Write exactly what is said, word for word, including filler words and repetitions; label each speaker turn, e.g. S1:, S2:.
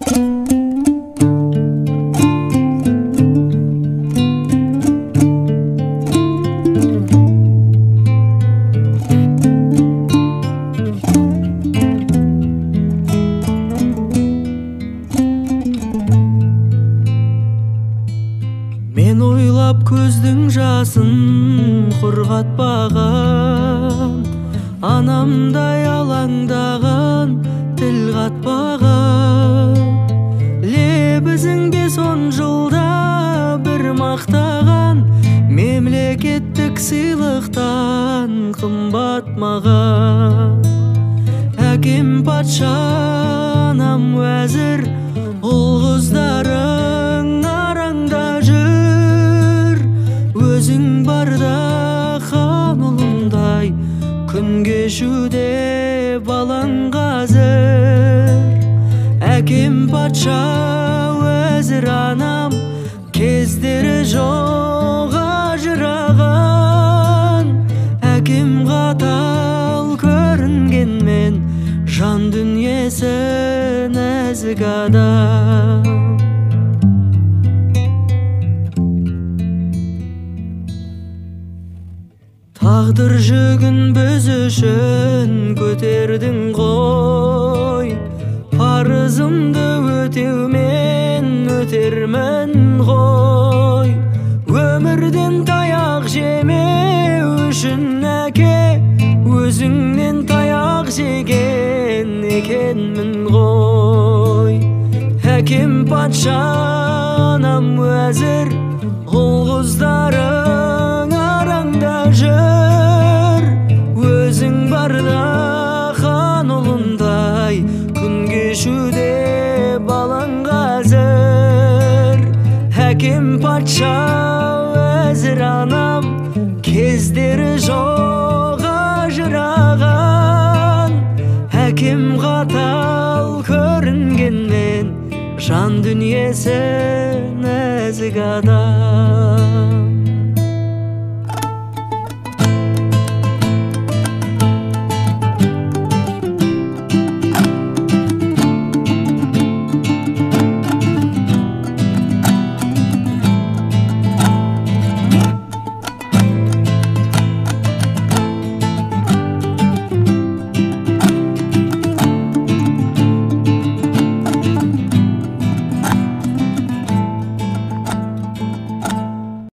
S1: Мен ойлап көздің жасын құрғатпаған, анамдай алаңдаған, тіл қатпаған. Лебізіңде сон жылда бір мақтаған, мемлекеттік сыйлықтан қымбат маған. Әкем патша, анам уәзір, ұл-қыздарың араңда жүр. Өзің барда хан ұлындай, күн кешуде балаң қазір. Әкем патша, уәзір анам, кездері жоқ ажыраған. Әкем қатал көрінгенмен, жан дүниесі нәзік адам. Тағдыр жүгін біз үшін көтердің ғой, парызымды өтеумен өтермін ғой. Өмірден таяқ жемеу үшін әке, өзіңнен таяқ жеген екенмін ғой. Әкем патша, анам уәзір, ұл-қыздарың араңда жүр. Өзің барда хан ұлындай, күн кешуде балаң қазір. Әкем патша, уәзір анам, кездері жоқ ажыраған. Әкем қатал көрінгенмен, жан дүниесі нәзік адам.